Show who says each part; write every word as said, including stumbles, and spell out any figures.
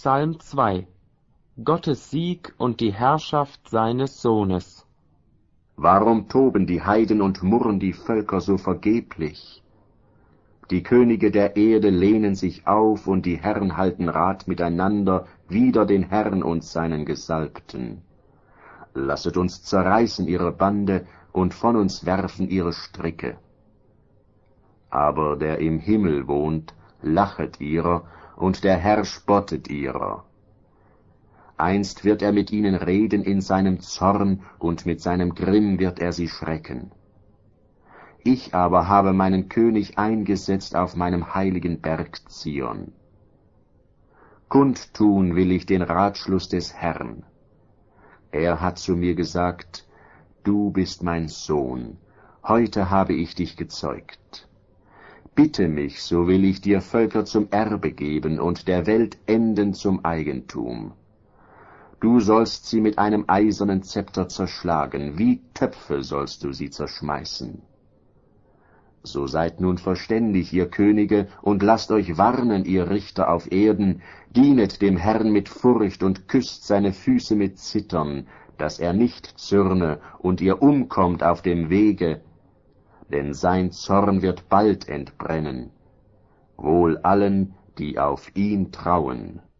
Speaker 1: Psalm zwei. Gottes Sieg und die Herrschaft seines Sohnes.
Speaker 2: Warum toben die Heiden und murren die Völker so vergeblich? Die Könige der Erde lehnen sich auf, und die Herren halten Rat miteinander wider den Herrn und seinen Gesalbten. Lasset uns zerreißen ihre Bande und von uns werfen ihre Stricke. Aber der im Himmel wohnt, lachet ihrer, und der Herr spottet ihrer. Einst wird er mit ihnen reden in seinem Zorn, und mit seinem Grimm wird er sie schrecken. Ich aber habe meinen König eingesetzt auf meinem heiligen Berg Zion. Kundtun will ich den Ratschluss des Herrn. Er hat zu mir gesagt, du bist mein Sohn, heute habe ich dich gezeugt. Bitte mich, so will ich dir Völker zum Erbe geben und der Welt Enden zum Eigentum. Du sollst sie mit einem eisernen Zepter zerschlagen, wie Töpfe sollst du sie zerschmeißen. So seid nun verständig, ihr Könige, und lasst euch warnen, ihr Richter auf Erden, dienet dem Herrn mit Furcht und küsst seine Füße mit Zittern, dass er nicht zürne und ihr umkommt auf dem Wege, denn sein Zorn wird bald entbrennen, wohl allen, die auf ihn trauen.